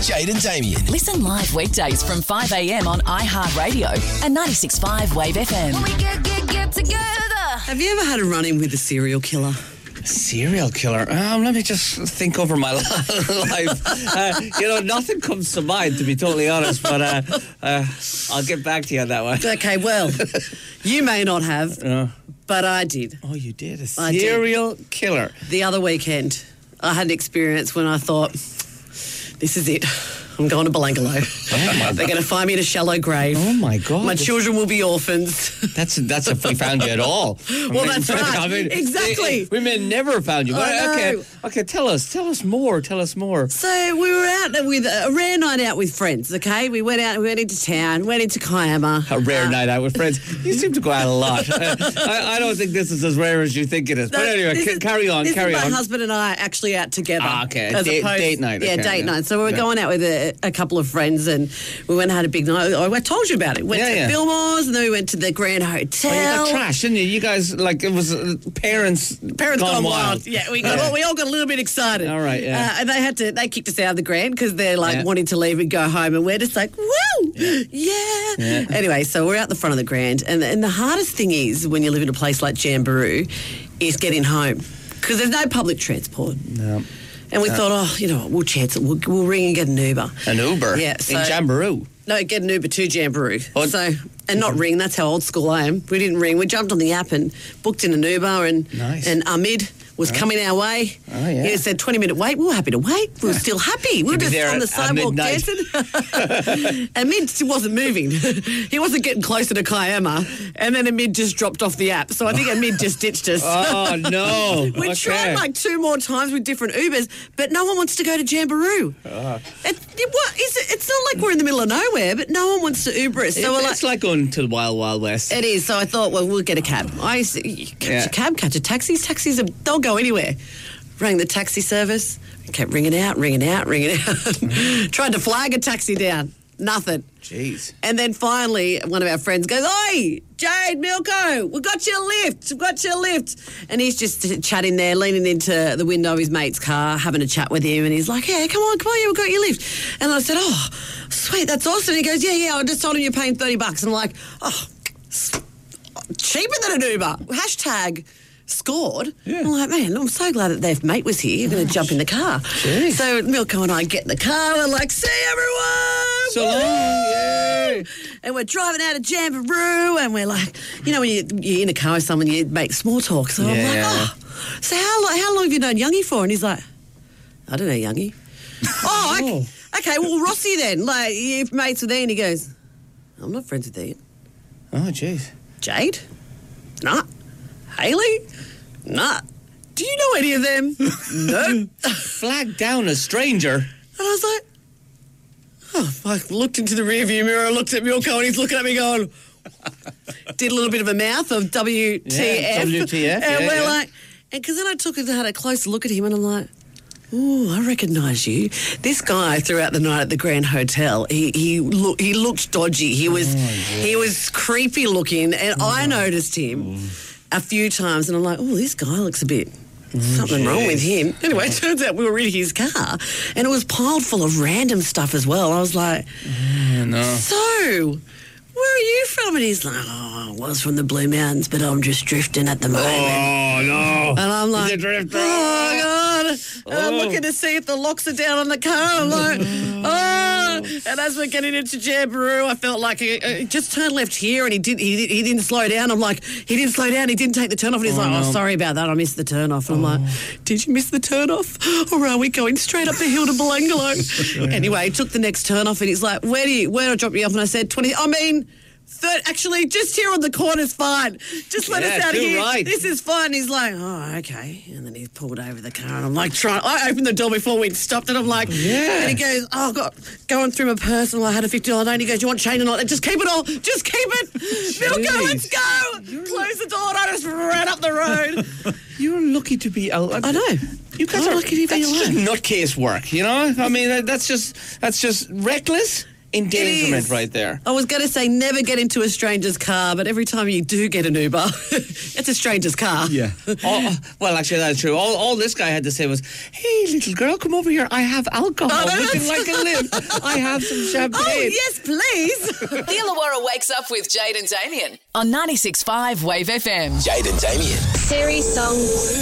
Jade and Damien. Listen live weekdays from 5 a.m. on iHeartRadio and 96.5 Wave FM. When we get together. Have you ever had a run-in with a serial killer? Serial killer? Let me just think over my life. Nothing comes to mind, to be totally honest, but I'll get back to you on that one. Okay, well, you may not have, but I did. Oh, you did? A serial killer? The other weekend, I had an experience when I thought, this is it. I'm going to Belangolo. They're going to find me in a shallow grave. Oh, my God. My children will be orphans. That's if we found you at all. Well, that's right. Exactly. We may never found you. But okay, tell us more. So we were out with a rare night out with friends, okay? We went into town, went into Kiama. A rare night out with friends. You seem to go out a lot. I don't think this is as rare as you think it is. But anyway, carry on. My husband and I are actually out together. Okay. Date night. Yeah, date night. So we were going out with a couple of friends, and we went and had a big night. I told you about it. Went to Fillmore's, and then we went to the Grand Hotel. Oh, you got trash, didn't you? You guys, it was parents gone wild. Yeah, we all got a little bit excited. All right, yeah. And they kicked us out of the Grand because they're wanting to leave and go home, and we're just like, woo, yeah. Anyway, so we're out the front of the Grand, and the hardest thing is when you live in a place like Jamboree is getting home because there's no public transport. No. And we thought, we'll chance it. We'll ring and get an Uber. An Uber? Yeah. In Jamboree? No, get an Uber to Jamboree. And not ring. That's how old school I am. We didn't ring. We jumped on the app and booked in an Uber, and Ahmed was coming our way. Oh, yeah. He said 20-minute wait. We were happy to wait. We were still happy. We were just on the sidewalk dancing. Ahmed wasn't moving. He wasn't getting closer to Kiama. And then Ahmed just dropped off the app. So I think Ahmed just ditched us. Oh, no. We tried 2 more times with different Ubers, but no one wants to go to Jamboree. It's not like we're in the middle of nowhere, but no one wants to Uber us. So it's like going to the Wild Wild West. It is. So I thought, well, we'll get a cab. I used to catch a cab, catch a taxi. Taxis, they'll go anywhere. Rang the taxi service. Kept ringing out. Tried to flag a taxi down. Nothing. Jeez. And then finally, one of our friends goes, "Oi, Jade, Milko, we've got your lift. And he's just chatting there, leaning into the window of his mate's car, having a chat with him. And he's like, yeah, come on, yeah, we've got your lift. And I said, oh, sweet, that's awesome. And he goes, yeah, I just told him you're paying $30. And I'm like, oh, cheaper than an Uber. Hashtag scored. Yeah. I'm like, man, I'm so glad that their mate was here. You're going to jump in the car. Jeez. So Milko and I get in the car. We're like, see everyone. So long, yay. And we're driving out of Jamboree, and we're like, when you're in a car with someone, you make small talk. So I'm like, so how long have you known Youngie for? And he's like, I don't know Youngie. Okay, well, Rossi then. Like, your mates with Ian. He goes, I'm not friends with Ian. Oh, jeez. Jade? Nah. Hayley? Nah. Do you know any of them? No. Flagged down a stranger. And I was like, I looked into the rearview mirror, looked at Milko, and he's looking at me going, did a little bit of a mouth of WTF. Yeah, WTF. And we're like, and because then I had a closer look at him, and I'm like, oh, I recognise you. This guy throughout the night at the Grand Hotel, he looked dodgy. He was creepy looking, and I noticed him a few times, and I'm like, oh, this guy looks a bit something wrong with him. Anyway, it turns out we were in his car, and it was piled full of random stuff as well. I was like, so, where are you from? And he's like, I was from the Blue Mountains, but I'm just drifting at the moment. Oh, no. And I'm like, oh, God. And I'm looking to see if the locks are down on the car. I'm like, And as we're getting into Jamboree, I felt like he just turned left here, and he didn't slow down. I'm like, he didn't slow down. He didn't take the turn off. And he's like, sorry about that. I missed the turn off. And I'm like, did you miss the turn off? Or are we going straight up the hill to Belangolo? Anyway, he took the next turn off, and he's like, where do I drop you off? And I said, 20. Actually, just here on the corner's fine. Just let us out of here. Right. This is fine. He's like, oh, okay. And then he pulled over the car, and I'm like, I opened the door before we'd stopped, and I'm like, and he goes, oh, God, going through my purse, and I had a $50 note, and he goes, you want change or not? And just keep it all. Just keep it. Milko, let's go. Close the door, and I just ran up the road. You're lucky to be out. I know. You guys lucky to be alive. That's just nutcase work, I mean, that's just reckless. endangerment is. right there. I was going to say never get into a stranger's car, but every time you do get an Uber, it's a stranger's car. Yeah. Well, actually, that's true. All this guy had to say was, "Hey, little girl, come over here. I have alcohol. Oh, no, Would you that's- like a lift? I have some champagne." Oh, yes, please. The Illawarra Wakes Up with Jade and Damien on 96.5 Wave FM. Jade and Damien. Siri song.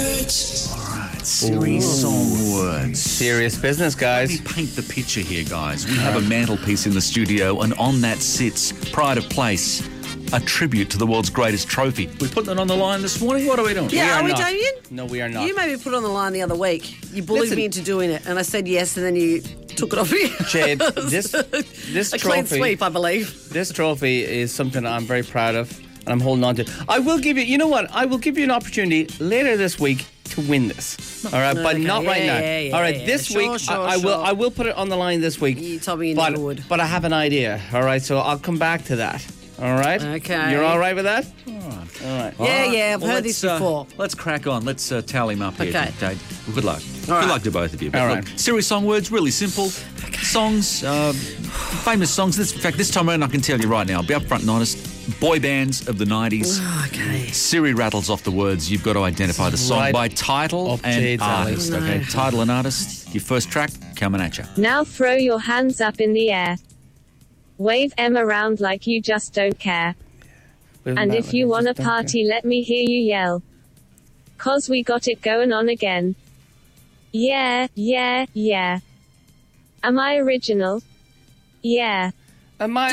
Siri song words. Serious business, Let me guys. paint the picture here, guys. We have a mantelpiece in the studio, and on that sits, pride of place, a tribute to the world's greatest trophy. We're putting it on the line this morning. What are we doing? Yeah, are we, not. Damien? No, we are not. You made me put it on the line the other week. You bullied Listen. me into doing it, and I said yes, and then you took it off me. Jade, this a clean trophy, sweep, I believe. this trophy is something I'm very proud of, and I'm holding on to. I will give you. You know what? I will give you an opportunity later this week to win this. All right, but Okay, not right now. yeah, All right, yeah. this Sure, week sure, I will. sure. I will put it on the line this week. You told me you but, never would. But I have an idea. All right, so I'll come back to that. All right. Okay. You're all right with that? All right. Yeah, I've heard this before. Let's crack on. Let's tally him up here. Okay. Jade. Well, good luck. right. Good luck to both of you. But All look, right. Siri song words, really simple. Songs, famous songs. In fact, this time around, I can tell you right now, I'll be upfront and honest. Boy bands of the 90s. Okay. Siri rattles off the words. You've got to identify the song Right by title up and Jade's alley. artist. No. Okay, title and artist. Your first track coming at you. Now throw your hands up in the air. Wave them around like you just don't care. And if you want a party, let me hear you yell. 'Cause we got it going on again. Yeah, yeah, yeah. Am I original? Yeah. Am I?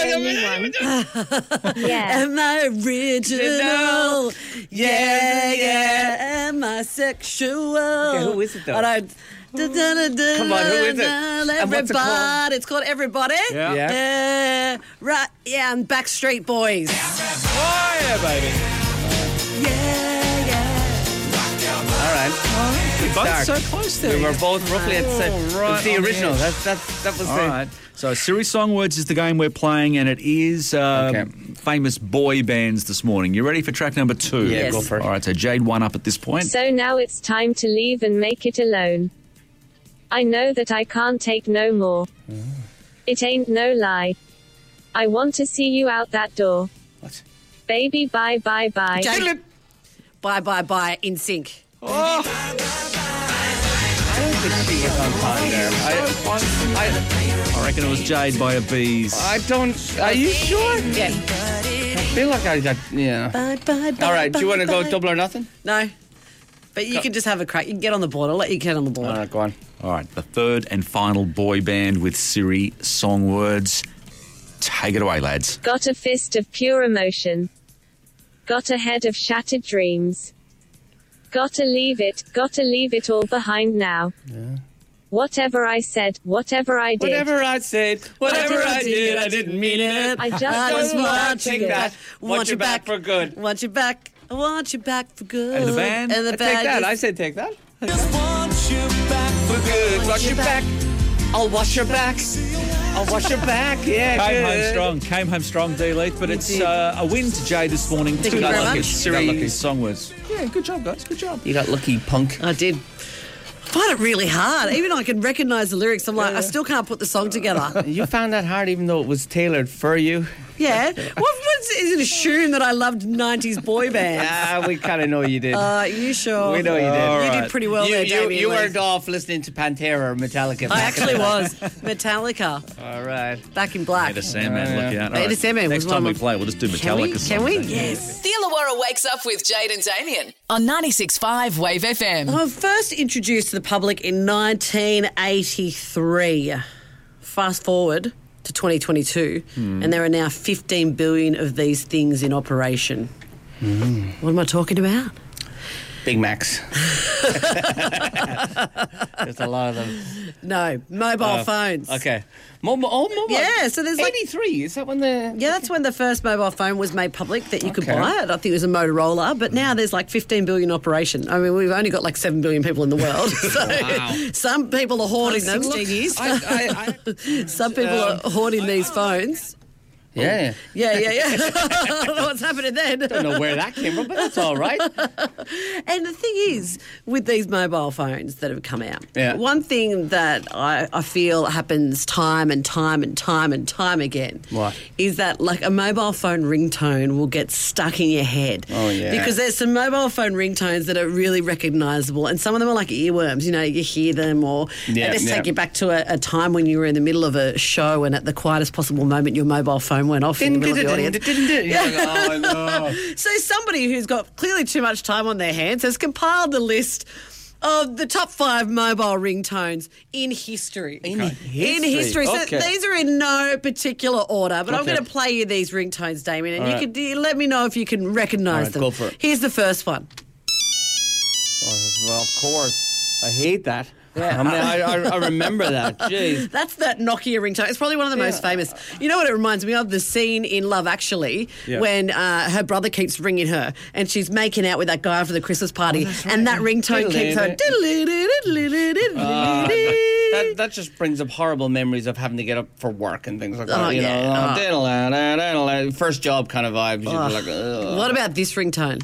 Yeah. Am I original? Yeah. Am I sexual? Okay, who is it, though? I don't. Come on, who is it? And what's it called? Everybody. It's called Everybody. Yeah. Right. Yeah, and Backstreet Boys. Oh, yeah, baby. All right. We both start. so close there. We were both roughly at the same. It right was the on the original. edge. That was All the. right. So, Siri Song Words is the game we're playing, and it is Okay. famous boy bands this morning. You ready for track number 2? Yeah, Yes. go for it. All right, so Jade one up at this point. So now it's time to leave and make it alone. I know that I can't take no more. It ain't no lie. I want to see you out that door. What? Baby, bye, bye, bye. Jade. Bye, in sync. I don't think she was on time there. I reckon it was Jade by a Bees. I don't. Are you sure? Yeah. I feel like I got. Yeah. Bye. All right. Do you want to go double or nothing? No. But you can just have a crack. You can get on the board. I'll let you get on the board. All right. Go on. All right, the third and final boy band with Siri Song Words. Take it away, lads. Got a fist of pure emotion. Got a head of shattered dreams. Gotta leave it all behind now. Whatever I said, whatever I did. Whatever I said, whatever I did, I didn't mean it. I just just want want you Take that. Want you back for good. Want you back. I want you back for good. And the band? And the Take band. that. is- I said take that. Want you back for good. Wash your back. I'll wash your back. I'll wash your back. Yeah, Came home strong, D. Leith, but it's a win to Jade this morning. Thank you very lucky. much. Siri Got lucky. Song Words. Yeah, good job, guys. Good job. You got lucky, punk. I did. I find it really hard. Even though I can recognise the lyrics, I'm like, I still can't put the song together. You found that hard, even though it was tailored for you. Yeah. Is it assumed that I loved 90s boy bands? Ah, we kind of know you did. You sure? We know you did. All You right. did pretty well there, Damien. You Lee. weren't off listening to Pantera or Metallica. I back in actually the day. was. Metallica, All right. Back in Black. Ed Sandman, look out. All Ed right. Sandman was Next one time we of my- play, we'll just do Can we? Metallica. Can we? songs. Yes. The Illawarra Wakes Up with Jade and Damien on 96.5 Wave FM. I was first introduced to the public in 1983. Fast forward to 2022, and there are now 15 billion of these things in operation. What am I talking about? Big Macs. There's a lot of them. No, mobile phones. Okay. Mobile. Yeah, so there's like 83. Is that when the... Yeah, that's when the first mobile phone was made public that you could Okay. buy it. I think it was a Motorola, but now there's like 15 billion operation. I mean, we've only got like 7 billion people in the world. So some people are hoarding them. 16 years. Some people are hoarding these phones. Yeah. Yeah. I don't know what's happening then. Don't know where that came from, but that's all right. And the thing is, with these mobile phones that have come out, Yeah. one thing that I feel happens time and time again What? is that like a mobile phone ringtone will get stuck in your head. Oh, yeah. Because there's some mobile phone ringtones that are really recognisable, and some of them are like earworms. You know, you hear them, or they just take you back to a time when you were in the middle of a show and at the quietest possible moment your mobile phone went off in the middle of the audience. Oh, no. So somebody who's got clearly too much time on their hands has compiled a list of the top 5 mobile ringtones in history. In history. So Okay. these are in no particular order, but I'm Okay. going to play you these ringtones, Damien, and All right. you let me know if you can recognise All right, them. go for it. Here's the first one. Well, of course. I hate that. I mean, I remember that. Jeez. That's that Nokia ringtone. It's probably one of the most famous. You know what it reminds me of? The scene in Love Actually when her brother keeps ringing her and she's making out with that guy for the Christmas party, and that ringtone keeps her. That just brings up horrible memories of having to get up for work and things like that. Oh, you yeah. know, first job kind of vibes. You'd be like, ugh. What about this ringtone?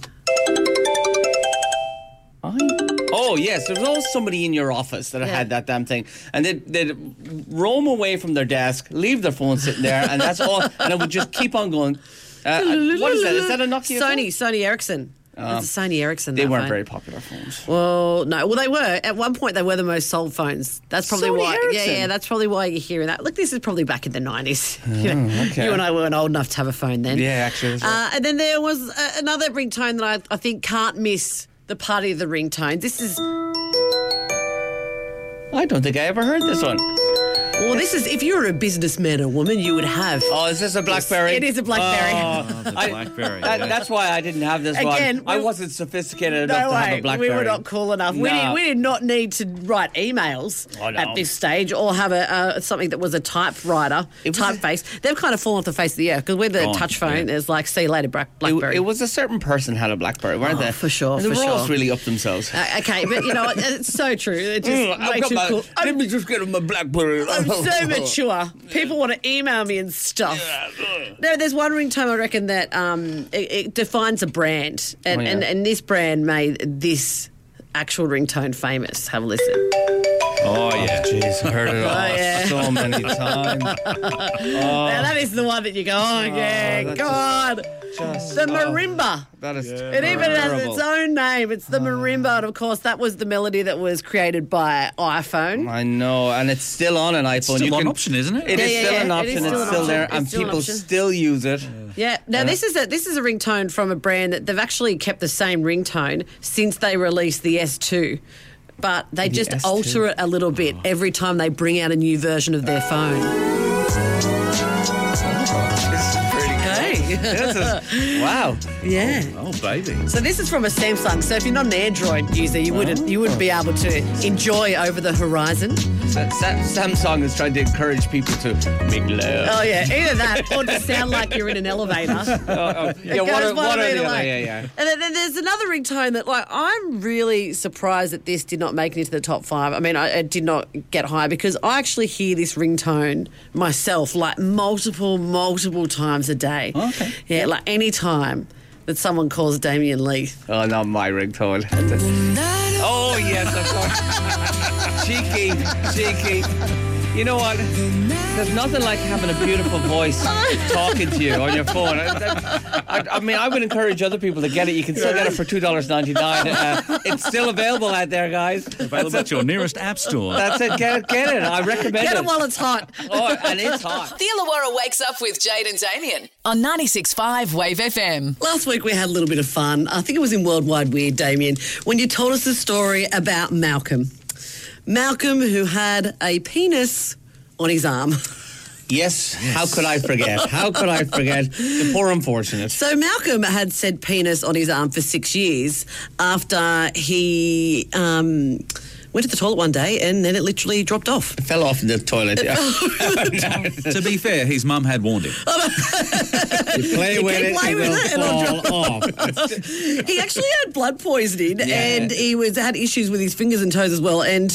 Oh, yes. There was always somebody in your office that had that damn thing. And they'd roam away from their desk, leave their phone sitting there, and that's all. And it would just keep on going. What is that? Is that a Nokia phone? Sony Ericsson. It's a Sony Ericsson. They that weren't phone. very popular phones. Well, no. Well, they were. At one point, they were the most sold phones. That's probably Sony why. Ericsson? Yeah, that's probably why you're hearing that. Look, this is probably back in the 90s. okay. You and I weren't old enough to have a phone then. Yeah, actually. That's right. And then there was another ringtone that I think can't miss the party of the ringtones. This is... I don't think I ever heard this one. Well, this is... If you were a businessman or woman, you would have... Oh, is this a BlackBerry? It is a BlackBerry. Oh, the BlackBerry. That's why I didn't have this Again, one. I wasn't sophisticated enough No to have way, a BlackBerry. we were not cool enough. No. We did not need to write emails Oh, no. at this stage or have something that was a typewriter, typeface. They've kind of fallen off the face of the earth because with the Gone, touch phone, yeah. there's like, see you later, BlackBerry. It was a certain person had a BlackBerry, weren't they? for sure, They for were all sure. really up themselves. Okay, but you know what? It's so true. It's just way too cool. Let me just get my BlackBerry. I'm so mature. People want to email me and stuff. No, there's one ringtone I reckon that it defines a brand, and this brand made this actual ringtone famous. Have a listen. Oh, yeah. Jeez, I heard it yeah. so many times. Now that is the one that you go, oh yeah, that's God. The marimba. That is It even has its own name. It's the marimba, and of course, that was the melody that was created by iPhone. I know, and it's still on an iPhone. Still an option, isn't it? It is Yeah, still yeah, an it option. is It's still an still option. there, It's and still an people option. still use it. Yeah. Now this is a ringtone from a brand that they've actually kept the same ringtone since they released the S2. But they just S2. alter it a little bit every time they bring out a new version of their phone. Wow. Yeah. Oh, baby. So this is from a Samsung. So if you're not an Android user, you wouldn't be able to enjoy Over the Horizon. Samsung is trying to encourage people to make love. Oh yeah, either that or to sound like you're in an elevator. Yeah, It what goes are one the either other? way. Yeah. And then there's another ringtone that, like, I'm really surprised that this did not make it into the top 5. I mean, it did not get higher because I actually hear this ringtone myself, like, multiple times a day. Okay. Yeah, like any time that someone calls Damien Leith. Oh, not my ringtone. Oh, yes, of course. Cheeky. You know what? There's nothing like having a beautiful voice talking to you on your phone. I mean, I would encourage other people to get it. You can still get it for $2.99. It's still available out there, guys. Available at your nearest app store. That's it. Get it. I recommend it. Get it while it's hot. Oh, and it's hot. The Illawarra Wakes Up with Jade and Damien on 96.5 Wave FM. Last week we had a little bit of fun. I think it was in Worldwide Weird, Damien, when you told us the story about Malcolm. Malcolm, who had a penis on his arm. Yes. How could I forget? The poor unfortunate. So Malcolm had said penis on his arm for 6 years after he went to the toilet one day and then it literally dropped off. It fell off in the toilet. Yeah. To be fair, his mum had warned him. You play with it, play it with will it and it'll fall off. He actually had blood poisoning and he had issues with his fingers and toes as well. And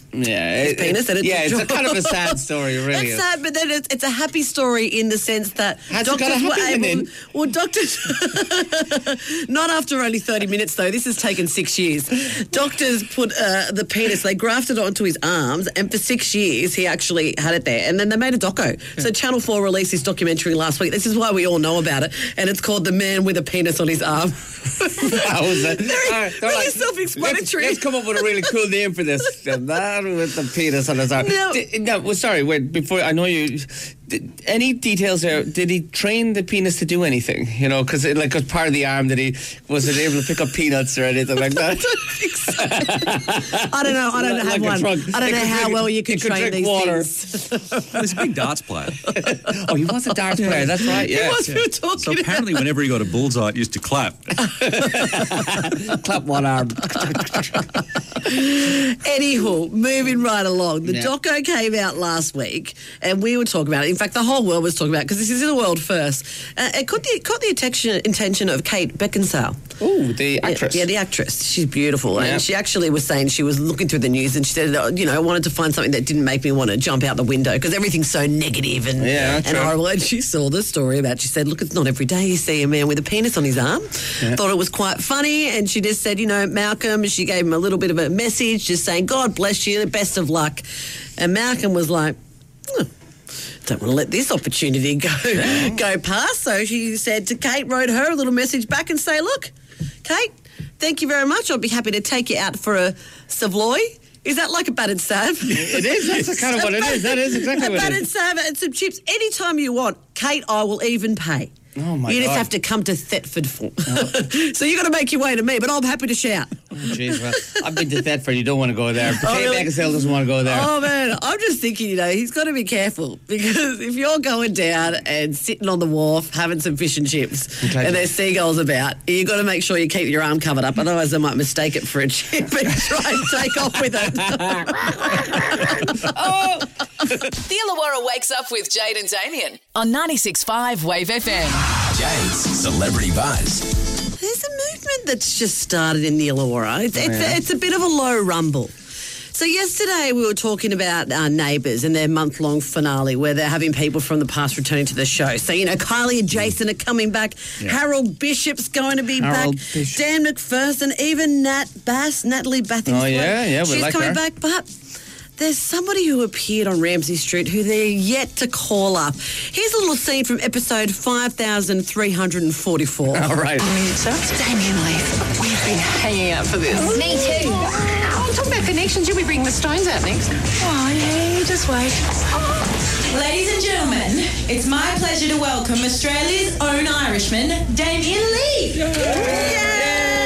his penis. And it's a kind of a sad story, really. It's sad, but then it's a happy story in the sense that doctors were able... Well, doctors... Not after only 30 minutes, though. This has taken 6 years. Doctors put the penis, they grafted it onto his arms, and for 6 years he actually had it there. And then they made a doco. So Channel 4 released this documentary last week. This is why we all know about it. And it's called The Man with a Penis on His Arm. How was that? Really self-explanatory. Let's come up with a really cool name for this. The Man with the Penis on His Arm. Sorry, wait, before, I know you... Any details there? Did he train the penis to do anything? You know, because like as part of the arm, that he wasn't able to pick up peanuts or anything like that. I don't know. I don't have one. I don't know how well you can train these water. things. He's a big darts player. Oh, he was a darts player. That's right. Yeah. He was. So apparently, whenever he got a bullseye, it used to clap. Clap one arm. Anywho, moving right along. The doco came out last week, and we were talking about it. In fact, the whole world was talking about it because this is a world first. It caught the attention of Kate Beckinsale. Oh, the actress. Yeah, the actress. She's beautiful. And she actually was saying she was looking through the news and she said, I wanted to find something that didn't make me want to jump out the window because everything's so negative and horrible. And she saw the story about, she said, look, it's not every day you see a man with a penis on his arm. Thought it was quite funny. And she just said, Malcolm, she gave him a little bit of a message just saying, God bless you, best of luck. And Malcolm was like, don't want to let this opportunity go past. So she said to Kate, wrote her a little message back and say, look, Kate, thank you very much. I'll be happy to take you out for a Savoy. Is that like a battered salve? It is. That's kind of what it is. That is exactly what it is. A battered salve and some chips. Anytime you want. Kate, I will even pay. Oh, my God. You just have to come to Thetford for. So you've got to make your way to me, but I'm happy to shout. Oh, jeez, well, I've been to Thetford. You don't want to go there. Kate Beckinsale doesn't want to go there. Oh, man, I'm just thinking, he's got to be careful because if you're going down and sitting on the wharf having some fish and chips and there's seagulls about, you've got to make sure you keep your arm covered up, otherwise they might mistake it for a chip and try and take off with it. The Illawarra wakes up with Jade and Damien on 96.5 Wave FM. Jade's Celebrity Buzz. There's a movement that's just started in the Illawarra. It's a bit of a low rumble. So yesterday we were talking about our Neighbours and their month-long finale where they're having people from the past returning to the show. So, Kylie and Jason are coming back. Yeah. Harold Bishop's going to be back. Dan McPherson, even Natalie Bathington. Oh, yeah, she's like coming her. back. But there's somebody who appeared on Ramsay Street who they're yet to call up. Here's a little scene from episode 5344. All right. So it's Damien Leith. We've been hanging out for this. Me too. I'm talking about connections. You'll be bringing the Stones out next. Oh, yeah, you just wait. Ladies and gentlemen, it's my pleasure to welcome Australia's own Irishman, Damien Leith. Yay!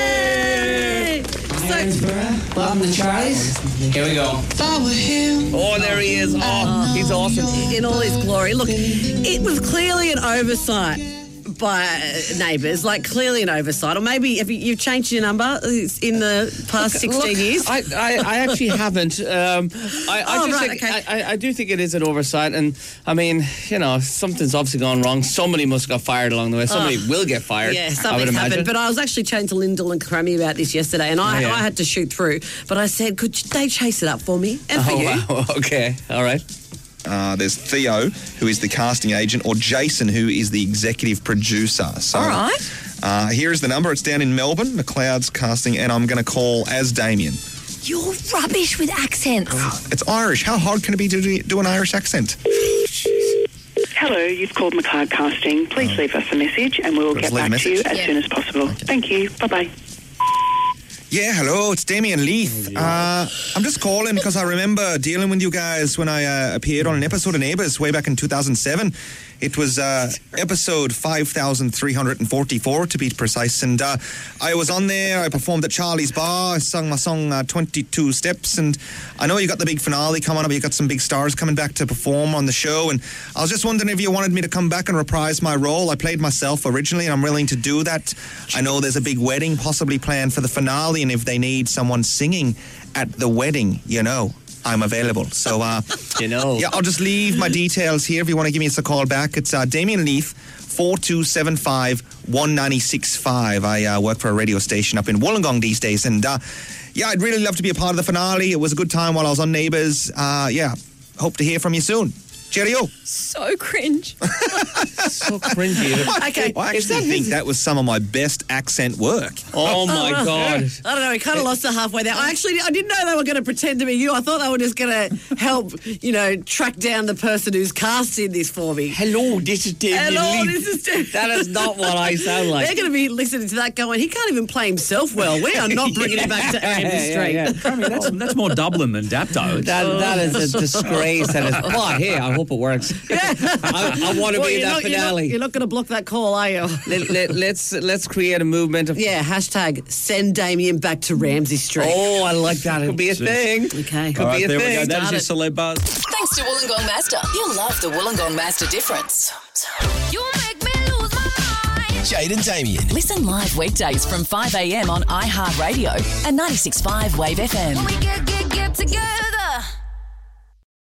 Welcome to Charlie's. Here we go. If I were him. Oh, there he is. Oh, he's awesome. In all his glory. Look, it was clearly an oversight by Neighbours, clearly an oversight. Or maybe you've changed your number in the past 16 years? I actually haven't. I do think it is an oversight. And, I mean, something's obviously gone wrong. Somebody must have got fired along the way. Somebody will get fired. Yeah, something's happened. But I was actually chatting to Lyndall and Crammy about this yesterday, and I had to shoot through. But I said, could they chase it up for me? And for you? Wow. Okay. All right. There's Theo, who is the casting agent, or Jason, who is the executive producer. So, all right. Here is the number. It's down in Melbourne, McLeod's Casting, and I'm going to call as Damien. You're rubbish with accents. It's Irish. How hard can it be to do an Irish accent? Hello, you've called McLeod Casting. Please leave us a message and we will get back to you as soon as possible. Thank you. Bye-bye. Yeah, hello, it's Damien Leith. I'm just calling because I remember dealing with you guys when I appeared on an episode of Neighbours way back in 2007. It was episode 5344 to be precise, and I was on there. I performed at Charlie's Bar. I sung my song 22 Steps, and I know you got the big finale coming up. You got some big stars coming back to perform on the show, and I was just wondering if you wanted me to come back and reprise my role. I played myself originally, and I'm willing to do that. I know there's a big wedding possibly planned for the finale, and if they need someone singing at the wedding, I'm available. So, yeah, I'll just leave my details here if you want to give me a call back. It's Damien Leith, 4275 1965. I work for a radio station up in Wollongong these days, and yeah, I'd really love to be a part of the finale. It was a good time while I was on Neighbours. Yeah, hope to hear from you soon. Cheerio. So cringe. So cringy. Okay. I actually think that was some of my best accent work. Oh, my God. I don't know. We kind of lost it halfway there. I didn't know they were going to pretend to be you. I thought they were just going to help, track down the person who's casting this for me. Hello, this is Damien Hello, Leith. this is Damien. That is not what I sound like. They're going to be listening to that going, he can't even play himself well. We are not bringing him back to Ramsey Street. I mean, that's more Dublin than Dapto. That is a disgrace. But here, I hope it works. Yeah. I want to be in that finale. You're not going to block that call, are you? Let's create a movement of... Yeah, hashtag send Damien back to Ramsey Street. Oh, I like that. It could be a thing. Okay. Could be a there thing. we go. That is your celeb buzz. Thanks to Wollongong Master. You'll love the Wollongong Master difference. You make me lose my mind. Jade and Damien. Listen live weekdays from 5 a.m. on iHeartRadio and 96.5 Wave FM. When we get together.